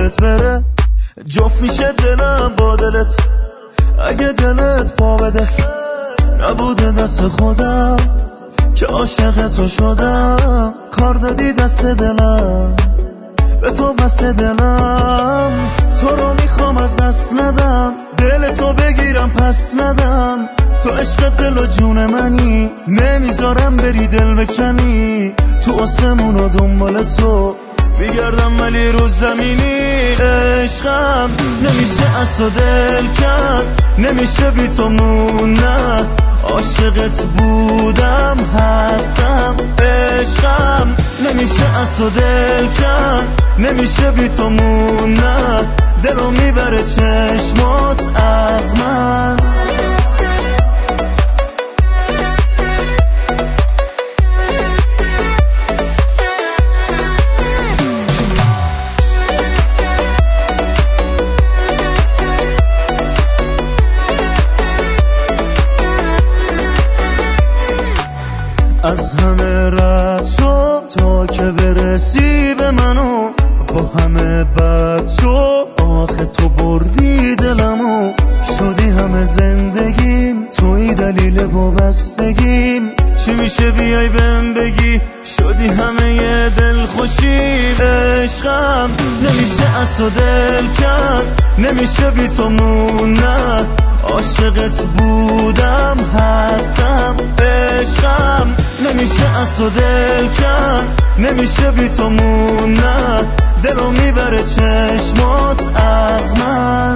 دلت بره جفت میشه دلم با دلت. اگه دلت پا بده نبوده دست خودم که عاشق تو شدم. کار دادی دست دلم به تو بست دلم. تو رو میخوام از دست ندم دل تو بگیرم پس ندم. تو عشق دل و جون منی نمیذارم بری دل بکنی. تو آسمون و دنبال تو میگردم ولی رو زمینی. عشقم نمیشه از و دل کرد نمیشه بی تو موندن. عاشقت بودم هستم. عشقم نمیشه از و دل کرد نمیشه بی تو موندن. دلو میبره چشمات از من. از همه رد شو تا که برسی به منو. با همه بد شو آخه تو بردی دلمو. شدی همه زندگیم توی دلیل وابستگیم. چی میشه بیای بهم بگی شدی همه ی دل خوشی. عشقم نمیشه از و دل کرد نمیشه بی تو موندن. عاشقت بودم هستم. عشقم نمیشه از و دل کرد نمیشه بی تو موندن. دلو میبره چشمات از من.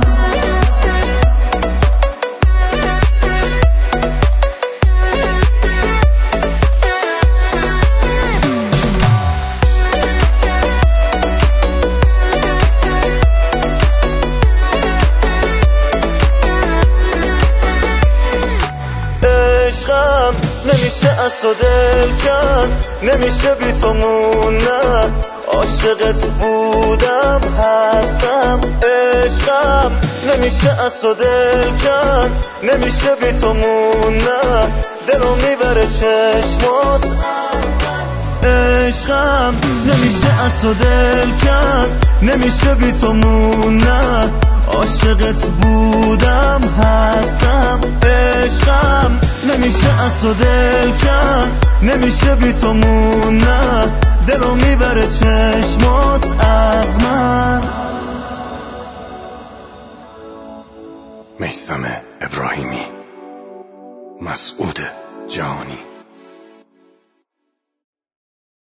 عشقم نمیشه از و دل کرد نمیشه بی تو موندن. عاشقت بودم هستم. عشقم نمیشه از و دل کرد نمیشه بی تو موندن. دلو میبره چشمات. عشقم نمیشه از و دل کرد نمیشه بی تو موندن. عاشقت بودم هستم. عشقم نمیشه از و دل کرد نمیشه بی تو موندن. دلو میبره چشمات از من. میثم ابراهیمی، مسعود جهانی.